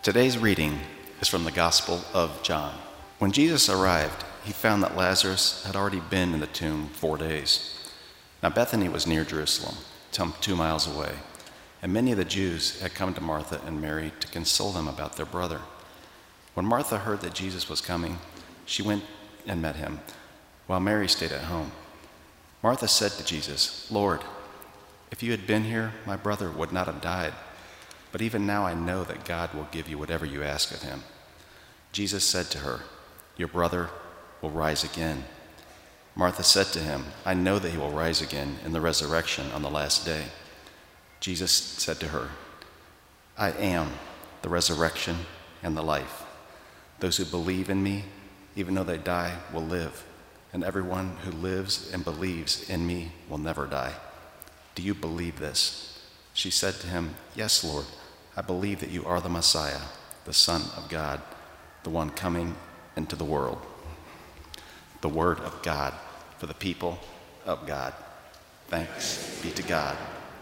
Today's reading is from the Gospel of John. When Jesus arrived, he found that Lazarus had already been in the tomb 4 days. Now Bethany was near Jerusalem, 2 miles away, and many of the Jews had come to Martha and Mary to console them about their brother. When Martha heard that Jesus was coming, she went and met him, while Mary stayed at home. Martha said to Jesus, "Lord, if you had been here, my brother would not have died. But even now I know that God will give you whatever you ask of him." Jesus said to her, "Your brother will rise again." Martha said to him, "I know that he will rise again in the resurrection on the last day." Jesus said to her, "I am the resurrection and the life. Those who believe in me, even though they die, will live, and everyone who lives and believes in me will never die. Do you believe this?" She said to him, "Yes, Lord, I believe that you are the Messiah, the Son of God, the one coming into the world." The word of God for the people of God. Thanks be to God.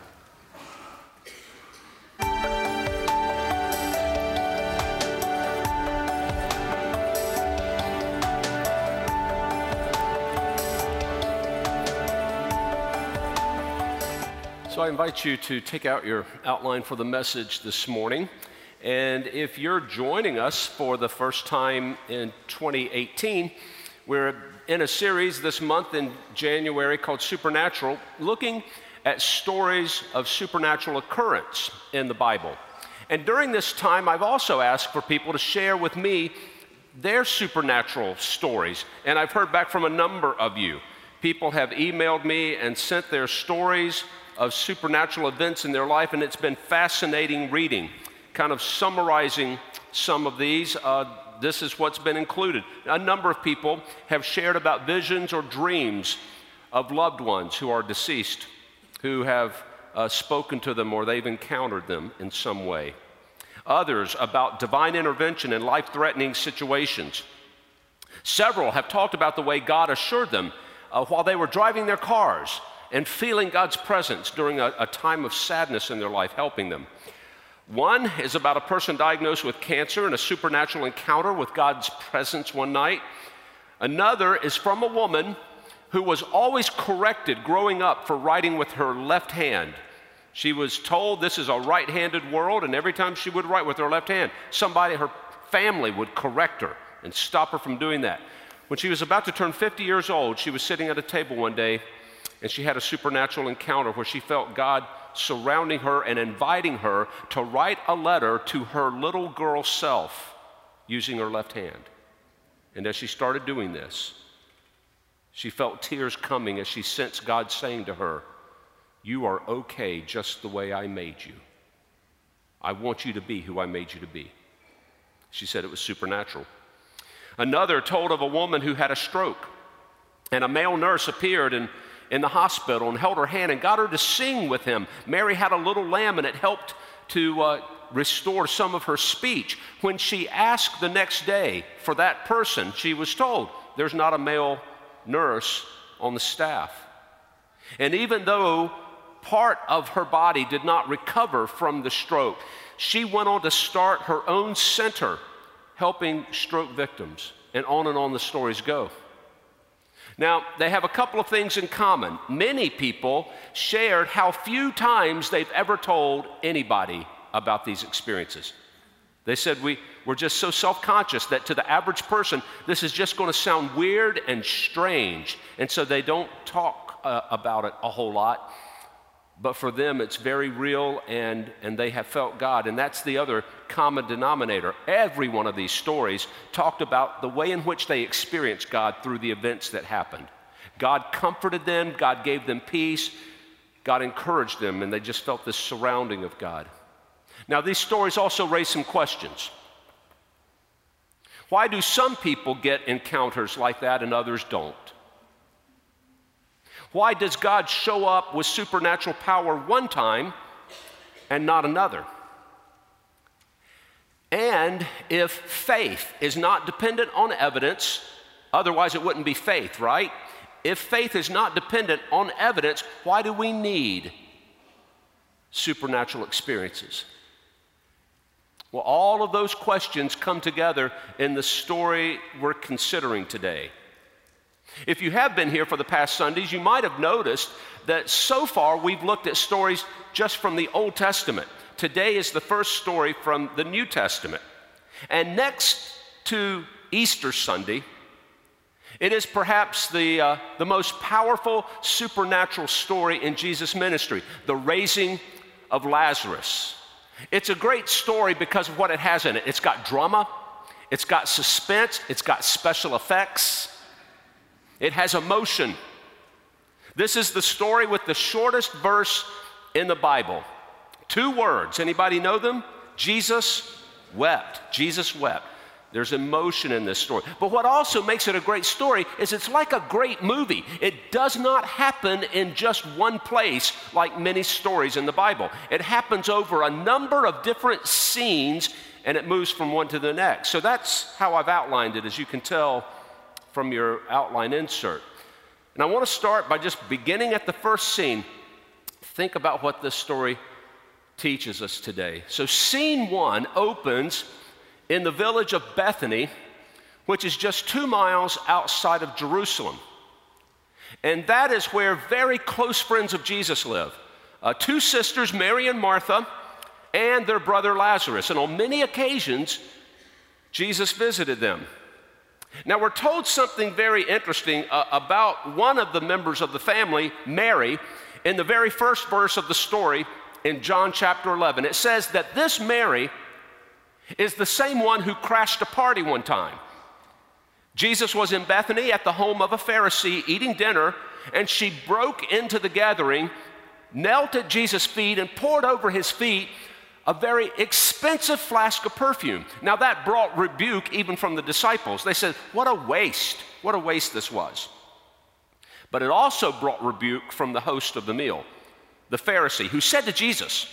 So I invite you to take out your outline for the message this morning. And if you're joining us for the first time in 2018, we're in a series this month in January called Supernatural, looking at stories of supernatural occurrence in the Bible. And during this time, I've also asked for people to share with me their supernatural stories. And I've heard back from a number of you. People have emailed me and sent their stories of supernatural events in their life, and it's been fascinating reading, kind of summarizing some of these. This is what's been included. A number of people have shared about visions or dreams of loved ones who are deceased, who have spoken to them or they've encountered them in some way. Others about divine intervention in life-threatening situations. Several have talked about the way God assured them while they were driving their cars and feeling God's presence during a time of sadness in their life, helping them. One is about a person diagnosed with cancer and a supernatural encounter with God's presence one night. Another is from a woman who was always corrected growing up for writing with her left hand. She was told this is a right-handed world, and every time she would write with her left hand, somebody, her family, would correct her and stop her from doing that. When she was about to turn 50 years old, she was sitting at a table one day, and she had a supernatural encounter where she felt God surrounding her and inviting her to write a letter to her little girl self using her left hand. And as she started doing this, she felt tears coming as she sensed God saying to her, "You are okay just the way I made you. I want you to be who I made you to be." She said it was supernatural. Another told of a woman who had a stroke, and a male nurse appeared in the hospital and held her hand and got her to sing with him. Mary had a little lamb, and it helped to restore some of her speech. When she asked the next day for that person, she was told there's not a male nurse on the staff. And even though part of her body did not recover from the stroke, she went on to start her own center helping stroke victims, and on the stories go. Now, they have a couple of things in common. Many people shared how few times they've ever told anybody about these experiences. They said, we're just so self-conscious that to the average person, this is just going to sound weird and strange. And so they don't talk about it a whole lot. But for them, it's very real, and they have felt God. And that's the other common denominator. Every one of these stories talked about the way in which they experienced God through the events that happened. God comforted them, God gave them peace, God encouraged them, and they just felt this surrounding of God. Now, these stories also raise some questions. Why do some people get encounters like that and others don't? Why does God show up with supernatural power one time and not another? And if faith is not dependent on evidence, otherwise it wouldn't be faith, right? If faith is not dependent on evidence, why do we need supernatural experiences? Well, all of those questions come together in the story we're considering today. If you have been here for the past Sundays, you might have noticed that so far we've looked at stories just from the Old Testament. Today is the first story from the New Testament. And next to Easter Sunday, it is perhaps the most powerful supernatural story in Jesus' ministry, the raising of Lazarus. It's a great story because of what it has in it. It's got drama, it's got suspense, it's got special effects, it has emotion. This is the story with the shortest verse in the Bible. 2 words. Anybody know them? Jesus wept. Jesus wept. There's emotion in this story. But what also makes it a great story is it's like a great movie. It does not happen in just one place like many stories in the Bible. It happens over a number of different scenes, and it moves from one to the next. So that's how I've outlined it, as you can tell from your outline insert. And I want to start by just beginning at the first scene. Think about what this story teaches us today. So scene 1 opens in the village of Bethany, which is just 2 miles outside of Jerusalem. And that is where very close friends of Jesus live. 2 sisters, Mary and Martha, and their brother Lazarus. And on many occasions, Jesus visited them. Now, we're told something very interesting about one of the members of the family, Mary, in the very first verse of the story in John chapter 11. It says that this Mary is the same one who crashed a party one time. Jesus was in Bethany at the home of a Pharisee eating dinner, and she broke into the gathering, knelt at Jesus' feet, and poured over his feet a very expensive flask of perfume. Now that brought rebuke even from the disciples. They said, what a waste this was. But it also brought rebuke from the host of the meal, the Pharisee, who said to Jesus,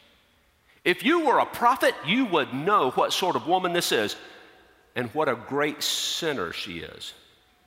if you were a prophet, you would know what sort of woman this is and what a great sinner she is.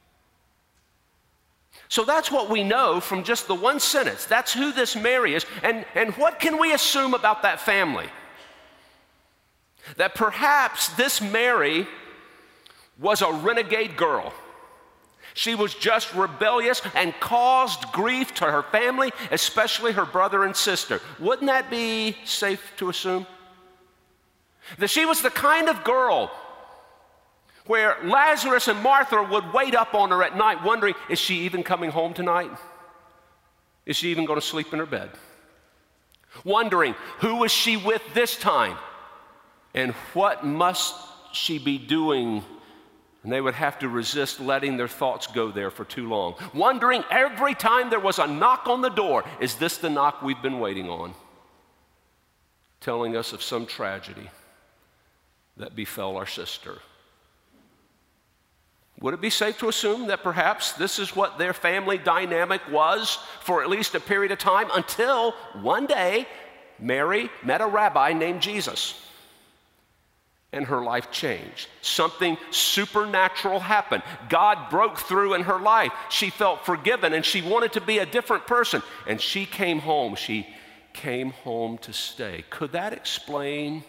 So that's what we know from just the one sentence. That's who this Mary is. And what can we assume about that family? That perhaps this Mary was a renegade girl. She was just rebellious and caused grief to her family, especially her brother and sister. Wouldn't that be safe to assume? That she was the kind of girl where Lazarus and Martha would wait up on her at night wondering, is she even coming home tonight? Is she even going to sleep in her bed? Wondering, who was she with this time? And what must she be doing? And they would have to resist letting their thoughts go there for too long. Wondering every time there was a knock on the door, is this the knock we've been waiting on? Telling us of some tragedy that befell our sister. Would it be safe to assume that perhaps this is what their family dynamic was for at least a period of time until one day Mary met a rabbi named Jesus and her life changed? Something supernatural happened. God broke through in her life. She felt forgiven and she wanted to be a different person. And she came home. She came home to stay. Could that explain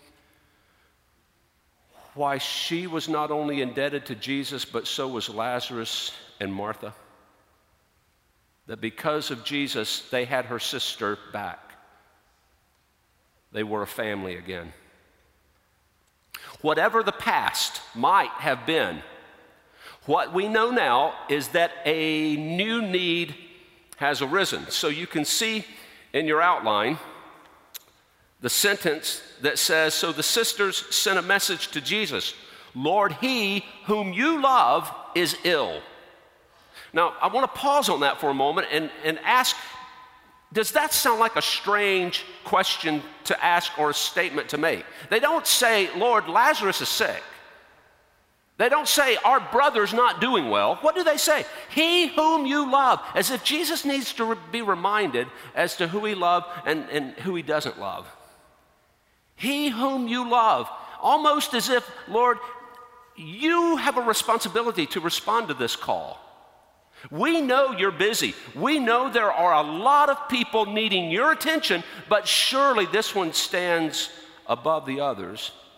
why she was not only indebted to Jesus, but so was Lazarus and Martha? That because of Jesus, they had her sister back. They were a family again. Whatever the past might have been, what we know now is that a new need has arisen. So you can see in your outline the sentence that says, so the sisters sent a message to Jesus, Lord, he whom you love is ill. Now, I want to pause on that for a moment and ask, does that sound like a strange question to ask or a statement to make? They don't say, Lord, Lazarus is sick. They don't say, our brother's not doing well. What do they say? He whom you love, as if Jesus needs to be reminded as to who he loved and who he doesn't love. He whom you love, almost as if, Lord, you have a responsibility to respond to this call. We know you're busy. We know there are a lot of people needing your attention, but surely this one stands above the others.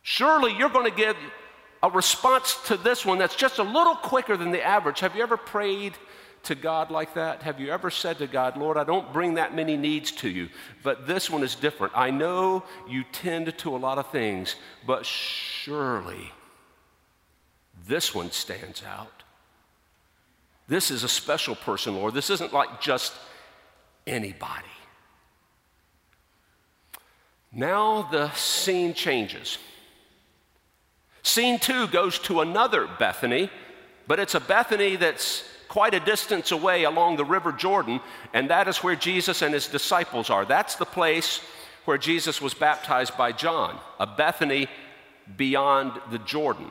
Surely you're going to give a response to this one that's just a little quicker than the average. Have you ever prayed to God like that? Have you ever said to God, Lord, I don't bring that many needs to you, but this one is different. I know you tend to a lot of things, but surely this one stands out. This is a special person, Lord. This isn't like just anybody. Now the scene changes. Scene 2 goes to another Bethany, but it's a Bethany that's quite a distance away along the River Jordan, and that is where Jesus and his disciples are. That's the place where Jesus was baptized by John, a Bethany beyond the Jordan.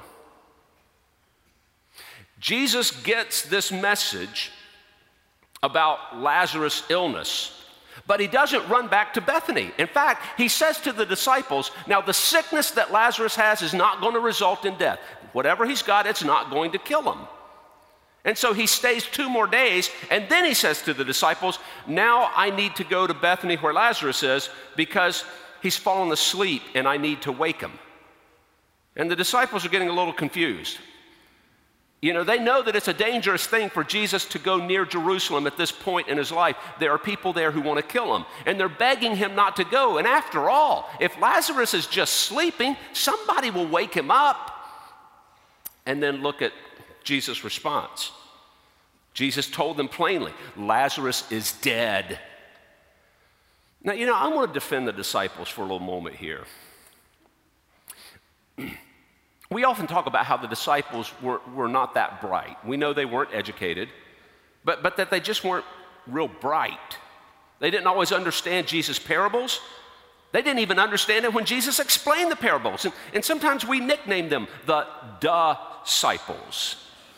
Jesus gets this message about Lazarus' illness, but he doesn't run back to Bethany. In fact, he says to the disciples, now the sickness that Lazarus has is not going to result in death. Whatever he's got, it's not going to kill him. And so he stays 2 more days, and then he says to the disciples, now I need to go to Bethany where Lazarus is because he's fallen asleep and I need to wake him. And the disciples are getting a little confused. You know, they know that it's a dangerous thing for Jesus to go near Jerusalem at this point in his life. There are people there who want to kill him, and they're begging him not to go. And after all, if Lazarus is just sleeping, somebody will wake him up. And then look at Jesus' response. Jesus told them plainly, Lazarus is dead. Now, you know, I want to defend the disciples for a little moment here. We often talk about how the disciples were not that bright. We know they weren't educated, but that they just weren't real bright. They didn't always understand Jesus' parables. They didn't even understand it when Jesus explained the parables. And sometimes we nickname them the disciples.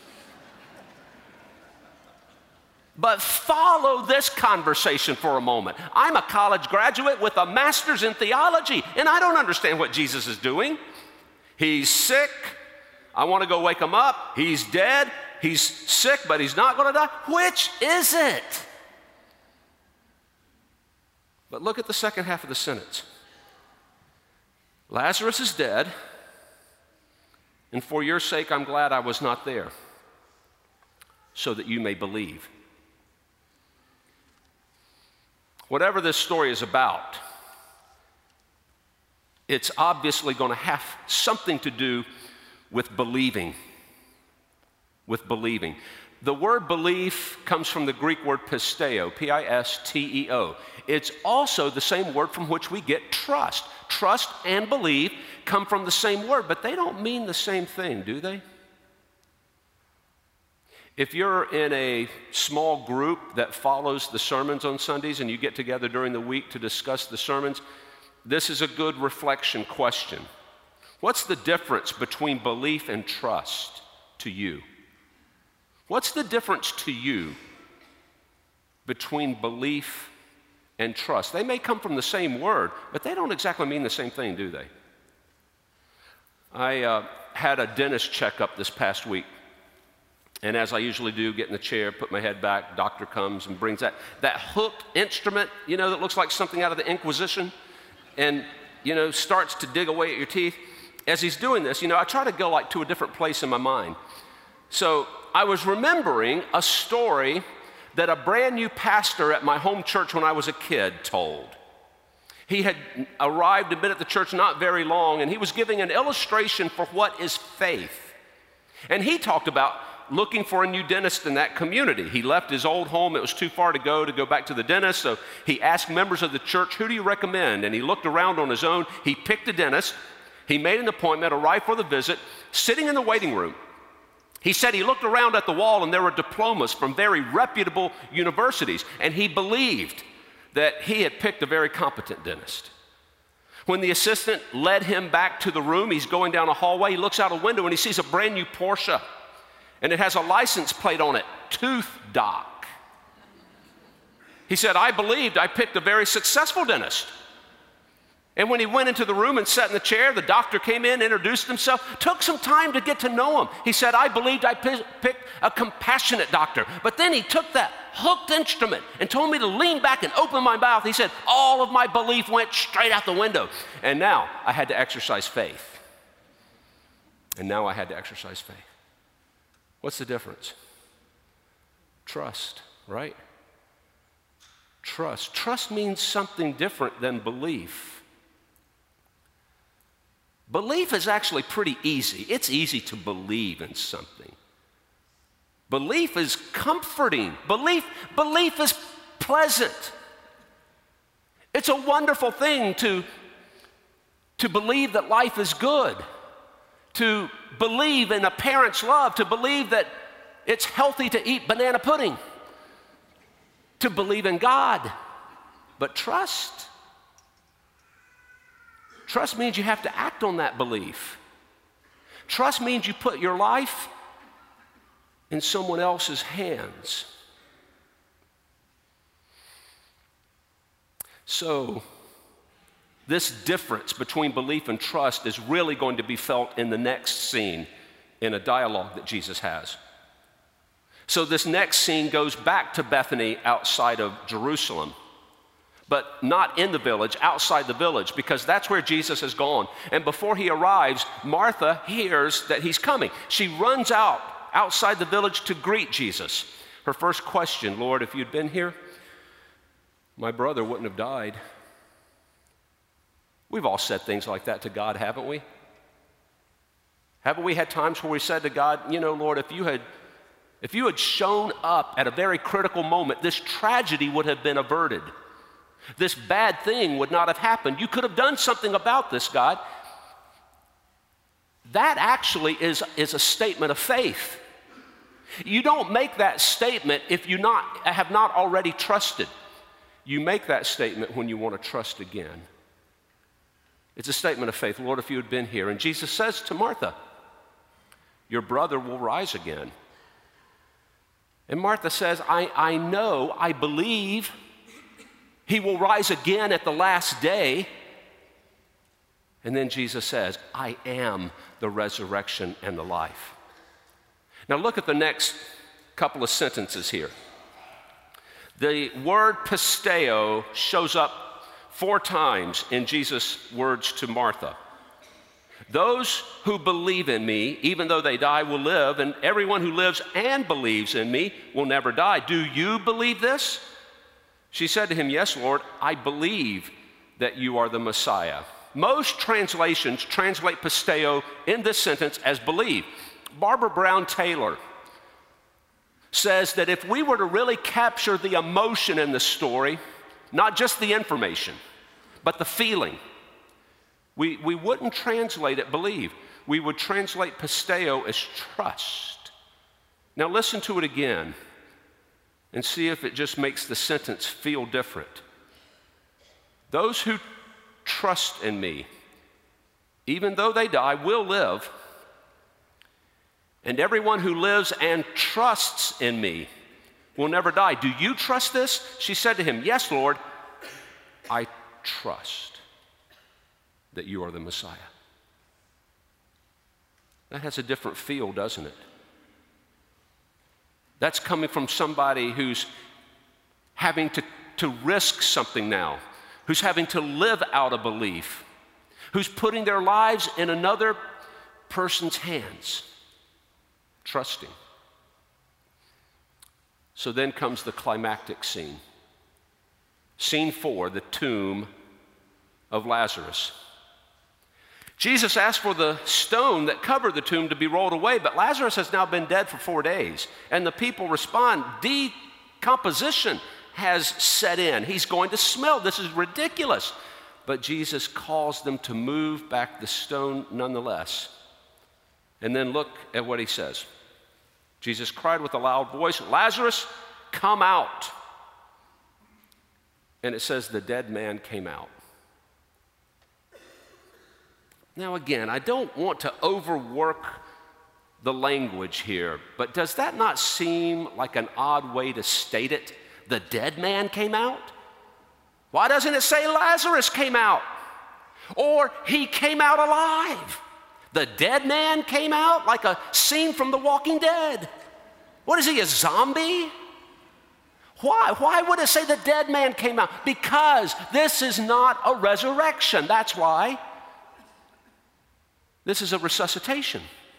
But follow this conversation for a moment. I'm a college graduate with a master's in theology, and I don't understand what Jesus is doing. He's sick. I want to go wake him up. He's dead. He's sick, but he's not going to die. Which is it? But look at the second half of the sentence. Lazarus is dead, and for your sake I'm glad I was not there, so that you may believe. Whatever this story is about, it's obviously going to have something to do with believing. With believing. The word belief comes from the Greek word pisteo, P-I-S-T-E-O. It's also the same word from which we get trust. Trust and believe come from the same word, but they don't mean the same thing, do they? If you're in a small group that follows the sermons on Sundays and you get together during the week to discuss the sermons, this is a good reflection question. What's the difference between belief and trust to you? What's the difference to you between belief and trust? They may come from the same word, but they don't exactly mean the same thing, do they? I had a dentist checkup this past week. And as I usually do, get in the chair, put my head back, doctor comes and brings that hooked instrument, you know, that looks like something out of the Inquisition, and, you know, starts to dig away at your teeth. As he's doing this, you know, I try to go like to a different place in my mind. So I was remembering a story that a brand new pastor at my home church when I was a kid told. He had arrived and been at the church not very long, and he was giving an illustration for what is faith. And he talked about looking for a new dentist in that community. He left his old home. It was too far to go back to the dentist. So he asked members of the church, who do you recommend? And he looked around on his own. He picked a dentist. He made an appointment, arrived for the visit, sitting in the waiting room. He said he looked around at the wall and there were diplomas from very reputable universities, and he believed that he had picked a very competent dentist. When the assistant led him back to the room, he's going down a hallway, he looks out a window and he sees a brand new Porsche, and it has a license plate on it, Tooth Doc. He said, I believed I picked a very successful dentist. And when he went into the room and sat in the chair, the doctor came in, introduced himself, took some time to get to know him. He said, I believed I picked a compassionate doctor. But then he took that hooked instrument and told me to lean back and open my mouth. He said, all of my belief went straight out the window. And now I had to exercise faith. And now I had to exercise faith. What's the difference? Trust, right? Trust. Trust means something different than belief. Belief is actually pretty easy. It's easy to believe in something. Belief is comforting. Belief is pleasant. It's a wonderful thing to believe that life is good, to believe in a parent's love, to believe that it's healthy to eat banana pudding, to believe in God. But trust means you have to act on that belief. Trust means you put your life in someone else's hands. So, this difference between belief and trust is really going to be felt in the next scene in a dialogue that Jesus has. So this next scene goes back to Bethany outside of Jerusalem, but not in the village, outside the village, because that's where Jesus has gone. And before he arrives, Martha hears that he's coming. She runs outside the village to greet Jesus. Her first question, Lord, if you'd been here, my brother wouldn't have died. We've all said things like that to God, haven't we? Haven't we had times where we said to God, you know, Lord, if you had shown up at a very critical moment, this tragedy would have been averted. This bad thing would not have happened. You could have done something about this, God. That actually is a statement of faith. You don't make that statement if you have not already trusted. You make that statement when you want to trust again. It's a statement of faith. Lord, if you had been here. And Jesus says to Martha, your brother will rise again. And Martha says, I know, I believe he will rise again at the last day. And then Jesus says, I am the resurrection and the life. Now look at the next couple of sentences here. The word pisteo shows up 4 times in Jesus' words to Martha. Those who believe in me, even though they die, will live, and everyone who lives and believes in me will never die. Do you believe this? She said to him, yes, Lord, I believe that you are the Messiah. Most translations translate pisteo in this sentence as believe. Barbara Brown Taylor says that if we were to really capture the emotion in the story, not just the information, but the feeling, we wouldn't translate it believe. We would translate pisteo as trust. Now listen to it again and see if it just makes the sentence feel different. Those who trust in me, even though they die, will live. And everyone who lives and trusts in me will never die. Do you trust this? She said to him, yes, Lord, I trust that you are the Messiah. That has a different feel, doesn't it? That's coming from somebody who's having to risk something now, who's having to live out a belief, who's putting their lives in another person's hands, trusting. So then comes the climactic scene. Scene 4, the tomb of Lazarus. Jesus asked for the stone that covered the tomb to be rolled away, but Lazarus has now been dead for 4 days. And the people respond, decomposition has set in. He's going to smell. This is ridiculous. But Jesus calls them to move back the stone nonetheless. And then look at what he says. Jesus cried with a loud voice, Lazarus, come out. And it says the dead man came out. Now again, I don't want to overwork the language here, but does that not seem like an odd way to state it? The dead man came out? Why doesn't it say Lazarus came out? Or he came out alive? The dead man came out like a scene from The Walking Dead. What is he, a zombie? Why would it say the dead man came out? Because this is not a resurrection. That's why. This is a resuscitation.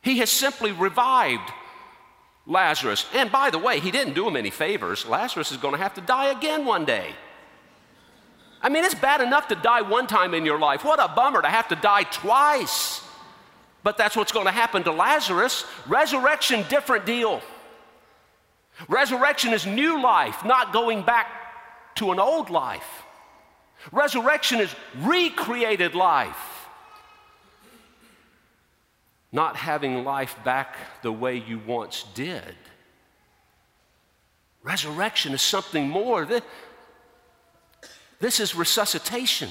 He has simply revived Lazarus. And by the way, he didn't do him any favors. Lazarus is going to have to die again one day. I mean, it's bad enough to die one time in your life. What a bummer to have to die twice. But that's what's going to happen to Lazarus. Resurrection, different deal. Resurrection is new life, not going back to an old life. Resurrection is recreated life, not having life back the way you once did. Resurrection is something more. This is resuscitation.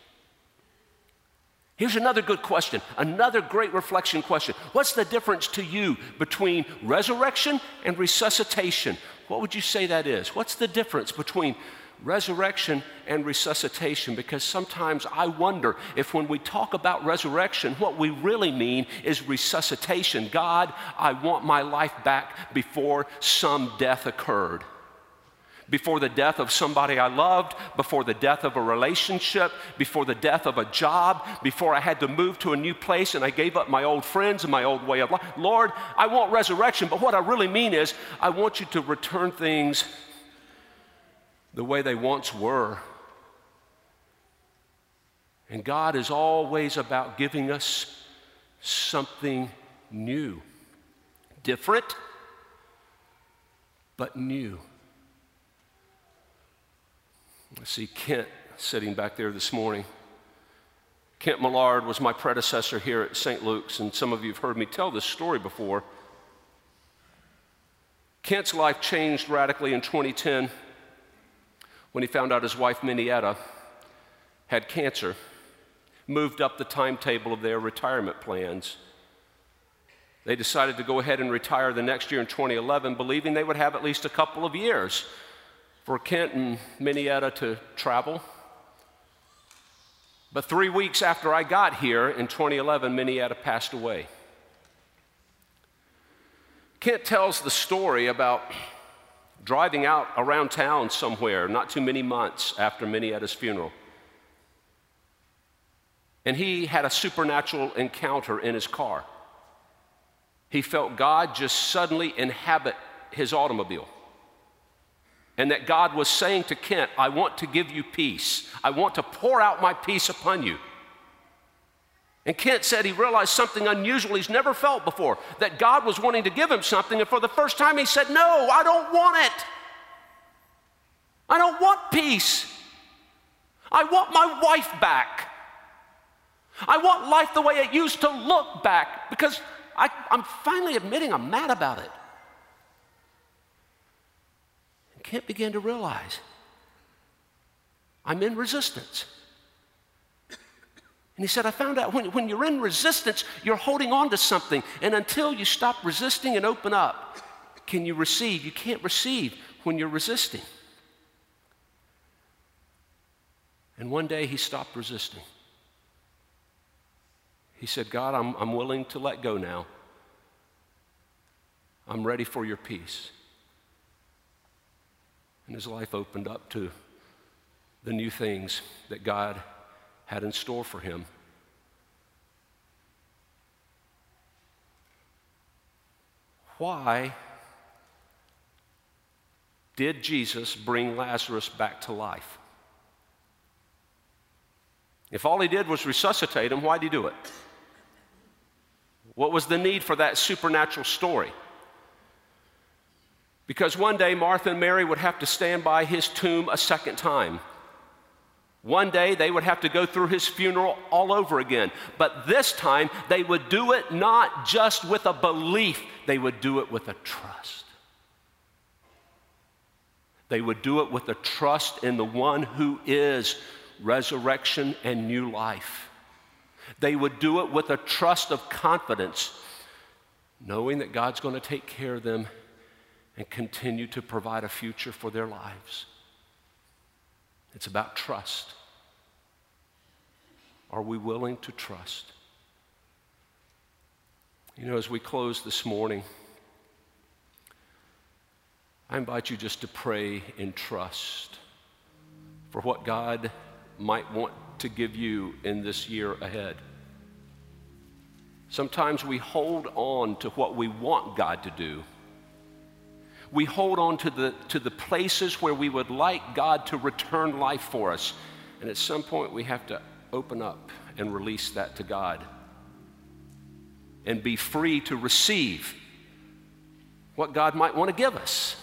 Here's another good question, another great reflection question. What's the difference to you between resurrection and resuscitation? What would you say that is? What's the difference between resurrection and resuscitation? Because sometimes I wonder if when we talk about resurrection, what we really mean is resuscitation. God, I want my life back before some death occurred. Before the death of somebody I loved, before the death of a relationship, before the death of a job, before I had to move to a new place and I gave up my old friends and my old way of life. Lord, I want resurrection, but what I really mean is I want you to return things the way they once were. And God is always about giving us something new, different, but new. I see Kent sitting back there this morning. Kent Millard was my predecessor here at St. Luke's, and some of you have heard me tell this story before. Kent's life changed radically in 2010 when he found out his wife, Minnietta, had cancer, moved up the timetable of their retirement plans. They decided to go ahead and retire the next year in 2011, believing they would have at least a couple of years for Kent and Minnietta to travel. But 3 weeks after I got here in 2011, Minnietta passed away. Kent tells the story about driving out around town somewhere not too many months after Minnietta's funeral. And he had a supernatural encounter in his car. He felt God just suddenly inhabit his automobile. And that God was saying to Kent, I want to give you peace. I want to pour out my peace upon you. And Kent said he realized something unusual he's never felt before, that God was wanting to give him something, and for the first time he said, no, I don't want it. I don't want peace. I want my wife back. I want life the way it used to look back, because I'm finally admitting I'm mad about it. Kent began to realize, I'm in resistance. And he said, I found out when you're in resistance, you're holding on to something. And until you stop resisting and open up, can you receive? You can't receive when you're resisting. And one day he stopped resisting. He said, God, I'm willing to let go now. I'm ready for your peace. And his life opened up to the new things that God had in store for him. Why did Jesus bring Lazarus back to life? If all he did was resuscitate him, why did he do it? What was the need for that supernatural story? Because one day Martha and Mary would have to stand by his tomb a second time. One day they would have to go through his funeral all over again. But this time they would do it not just with a belief, they would do it with a trust. They would do it with a trust in the one who is resurrection and new life. They would do it with a trust of confidence, knowing that God's going to take care of them and continue to provide a future for their lives. It's about trust. Are we willing to trust? You know, as we close this morning, I invite you just to pray in trust for what God might want to give you in this year ahead. Sometimes we hold on to what we want God to do. We hold on to the places where we would like God to return life for us. And at some point we have to open up and release that to God and be free to receive what God might want to give us.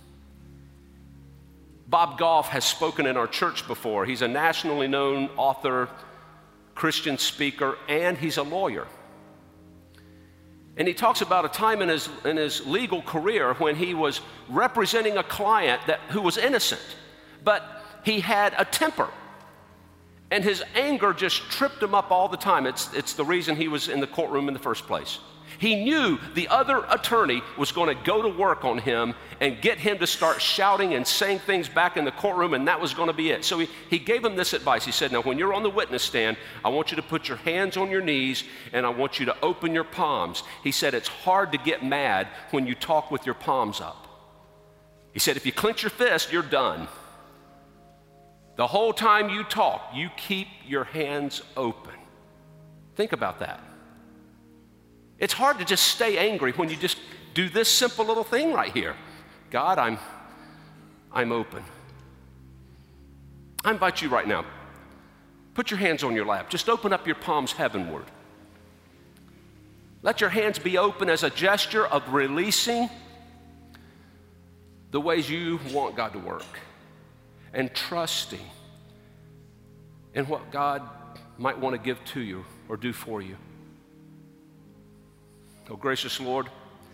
Bob Goff has spoken in our church before. He's a nationally known author, Christian speaker, and he's a lawyer. And he talks about a time in his legal career when he was representing a client who was innocent, but he had a temper. And his anger just tripped him up all the time. It's the reason he was in the courtroom in the first place. He knew the other attorney was going to go to work on him and get him to start shouting and saying things back in the courtroom, and that was going to be it. So he gave him this advice. He said, now, when you're on the witness stand, I want you to put your hands on your knees, and I want you to open your palms. He said, it's hard to get mad when you talk with your palms up. He said, if you clench your fist, you're done. The whole time you talk, you keep your hands open. Think about that. It's hard to just stay angry when you just do this simple little thing right here. God, I'm open. I invite you right now, put your hands on your lap. Just open up your palms heavenward. Let your hands be open as a gesture of releasing the ways you want God to work and trusting in what God might want to give to you or do for you. Oh, gracious Lord,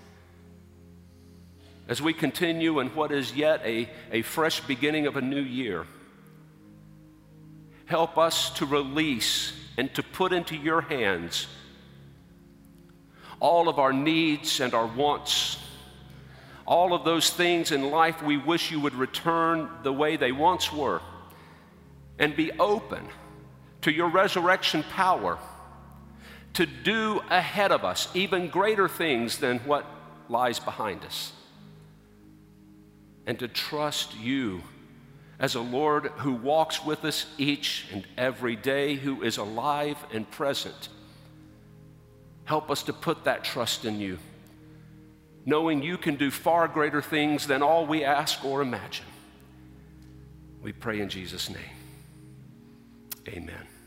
as we continue in what is yet a fresh beginning of a new year, help us to release and to put into your hands all of our needs and our wants, all of those things in life we wish you would return the way they once were, and be open to your resurrection power to do ahead of us even greater things than what lies behind us, and to trust you as a Lord who walks with us each and every day, who is alive and present. Help us to put that trust in you, knowing you can do far greater things than all we ask or imagine. We pray in Jesus' name. Amen.